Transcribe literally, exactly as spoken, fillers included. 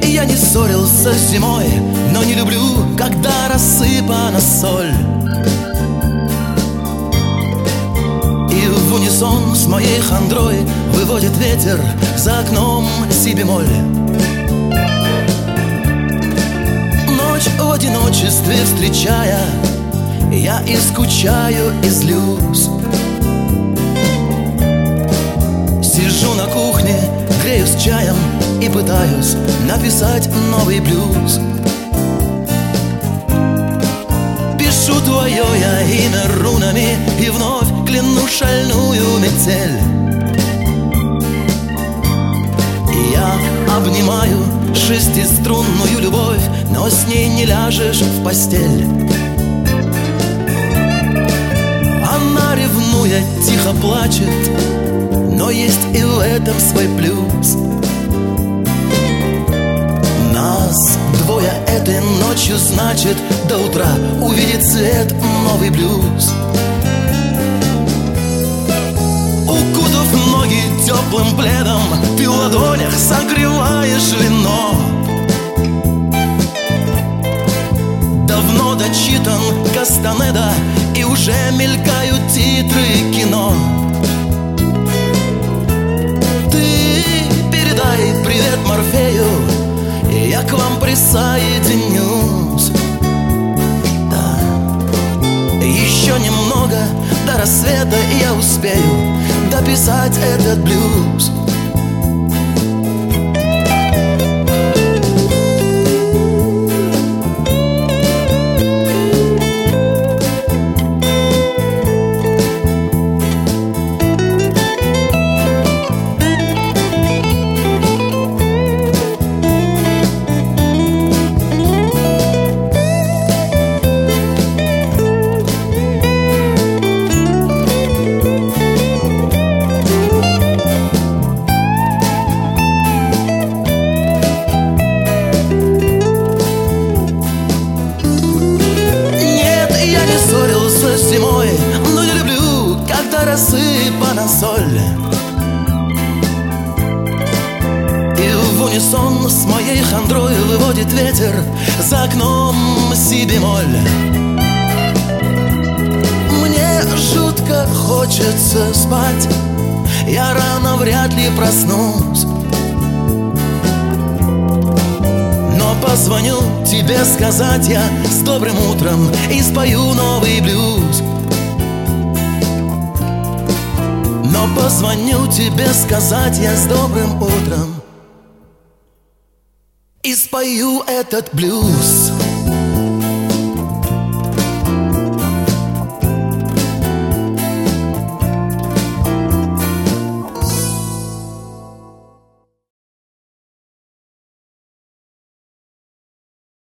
Я не ссорился с зимой, но не люблю, когда рассыпана соль. И в унисон с моей хандрой выводит ветер за окном си бемоль. Ночь в одиночестве встречая, я и скучаю, и злюсь. Сижу на кухне, греюсь чаем и пытаюсь написать новый блюз. Пишу твое я имя рунами и вновь кляну шальную метель. И я обнимаю шестиструнную любовь, но с ней не ляжешь в постель. Она, ревнуя, тихо плачет, но есть и в этом свой плюс. Нас двое этой ночью, значит, до утра увидит свет новый блюз. Укутав ноги теплым пледом, ты в ладонях согреваешь вино. Давно дочитан Кастанеда, и уже мелькают титры кино. Привет Морфею, и я к вам присоединюсь. Да, еще немного до рассвета, и я успею дописать этот блюз. Зимой, но не люблю, когда рассыпана соль. И в унисон с моей хандрой выводит ветер за окном си бемоль. Мне жутко хочется спать, я рано вряд ли проснусь. Но позвоню тебе сказать я с добрым утром и спою новый блюз. Но позвоню тебе сказать я с добрым утром и спою этот блюз.